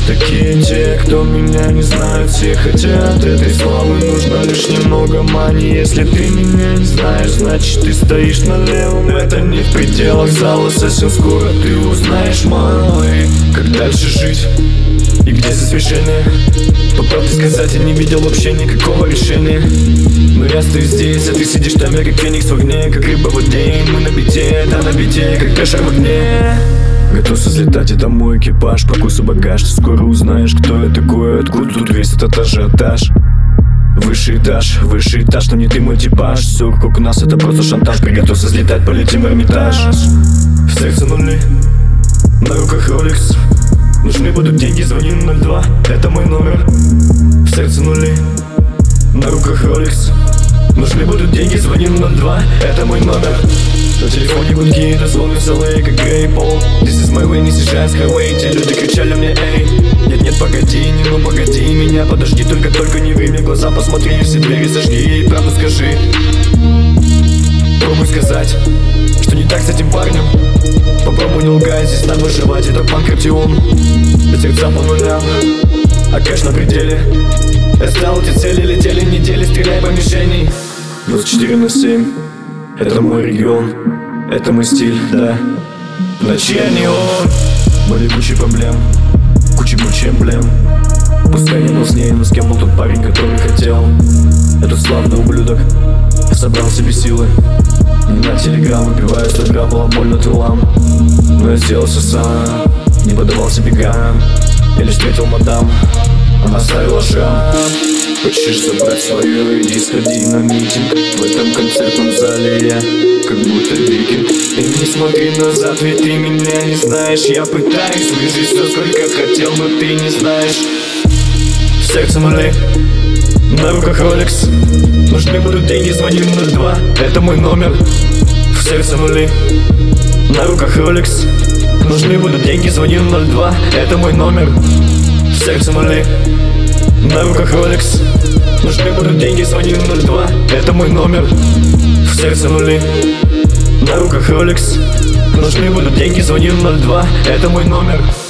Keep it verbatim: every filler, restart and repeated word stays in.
Такие те, кто меня не знают, все хотят этой славы. Нужно лишь немного мани. Если ты меня не знаешь, значит ты стоишь на левом. Это не в пределах зала, совсем скоро ты узнаешь, малый, как дальше жить и где здесь решение. По правде сказать, я не видел вообще никакого решения. Но я стою здесь, а ты сидишь там, я как феникс в огне, как рыба в воде. Мы на бите, да на бите, как трэшер в огне. Готовься взлетать, это мой экипаж. Покусу багаж, ты скоро узнаешь, кто я такой, откуда тут весь этот ажиотаж. Высший этаж, высший этаж, но не ты мой типаж. Все как у нас, это просто шантаж. Приготовься взлетать, полетим в Эрмитаж. В сердце нули, на руках Rolex. Нужны будут деньги, звони на ноль два, это мой номер. В сердце нули, на руках Rolex. Нужны будут деньги, звони на ноль два, это мой номер. На телефоне гудки, дозвоны целые, как Грей Пол. This is my way, не съезжай с хайвей. Те люди кричали мне, эй, нет, нет, погоди, не, ну погоди меня, подожди, только-только не ври мне глаза, посмотри, все двери зажги и правду скажи. Пробуй сказать, что не так с этим парнем. Попробуй не лгать, здесь надо выживать, это Панкратион. До сердца по нулям, а кэш на пределе. Я знал эти цели, летели недели, стреляй по мишени. двадцать четыре на семь, это мой регион, это мой стиль, да. В ночи я не он. Были куча проблем, куча куча эмблем. Пускай не был с ней, но с кем был тот парень, который хотел. Этот славный ублюдок собрал себе силы. Не на телеграм, выпиваю сто грамм, было больно тылам. Но я сделал все сам, не поддавался бегам. Я лишь встретил мадам, она ставила шрам. Хочешь забрать свое, иди сходи на митинг. В этом концертном зале я как будто викинг. И не смотри назад, ведь ты меня не знаешь. Я пытаюсь выжить все, сколько хотел, но ты не знаешь. В сердце нули, на руках Rolex. Нужны будут деньги, звони на ноль два, это мой номер. В сердце нули, на руках Rolex. Нужны будут деньги, звони на ноль два, это мой номер. В сердце нули, на руках Rolex. Нужны будут деньги, звони на ноль два, это мой номер. В сердце нули, на руках Rolex. Нужны будут деньги, звони на ноль два, это мой номер.